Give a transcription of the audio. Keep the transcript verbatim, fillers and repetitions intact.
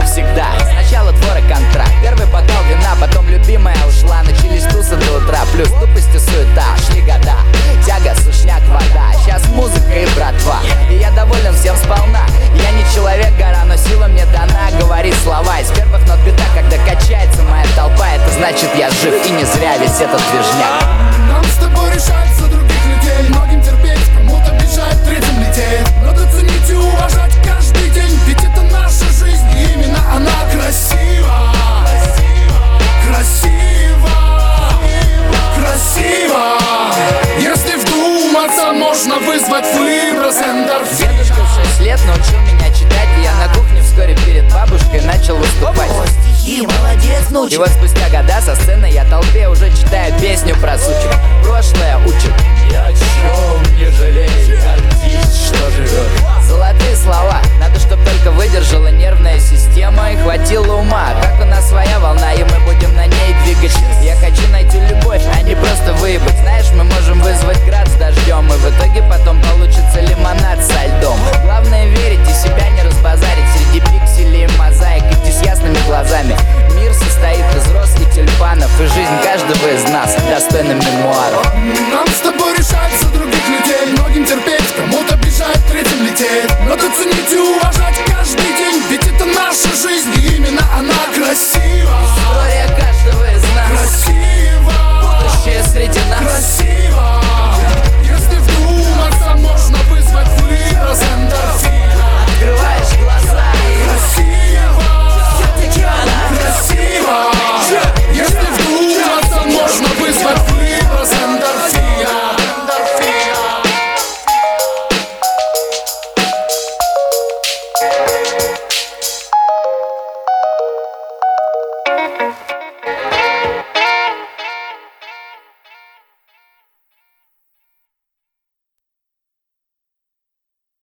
всегда. Сначала двор и контракт, первый бокал вина, потом любимая ушла. Начались тусы до утра, плюс тупость и суета. Шли года, тяга, сушняк, вода. Сейчас музыка и братва, и я доволен всем сполна. Я не человек-гора, но сила мне дана говорить слова. Из первых нот бита, когда качается моя толпа, это значит я жив, и не зря весь этот движняк. Нам с тобой решать за других людей, многим терпеть, кому-то бежать, третьим лететь. Надо ценить и уважать каждый день, ведь это наша жизнь, и именно она красива. Красиво, красиво. Если вдуматься, можно вызвать выброс эндорфина. Дедушка в шесть лет научил меня читать, и я на кухне вскоре перед бабушкой начал выступать. О, стихи, молодец, научил. И вот спустя года со сцены я толпе уже читаю песню про сучек. Прошлое учит. Ни о чем не жалей, артист, что живет. Золотые слова, надо, чтоб только выдержала нервная система и хватило ума. Как у нас своя волна, и мы будем на ней двигать. Я хочу найти любовь, а не просто выебать. Знаешь, мы можем вызвать град с дождем, и в итоге потом получится лимонад со льдом. Главное верить и себя не разбазарить. Среди пикселей и мозаик идти с ясными глазами. Мир состоит из роз и тюльпанов, и жизнь каждого из нас достойна мемуаров. Нам с тобой решать за других людей, многим терпеть, кому-то бежать, третьим лететь. Надо ценить и уважать каждый день, ведь это наша жизнь, и именно она красива. История каждого из нас, Красиво, будущее среди нас. красиво. Если вдуматься, можно вызвать выброс эндорфина. Открываешь глаза и Красиво, красиво. Если вдуматься, можно вызвать выброс эндорфина. Эндорфина.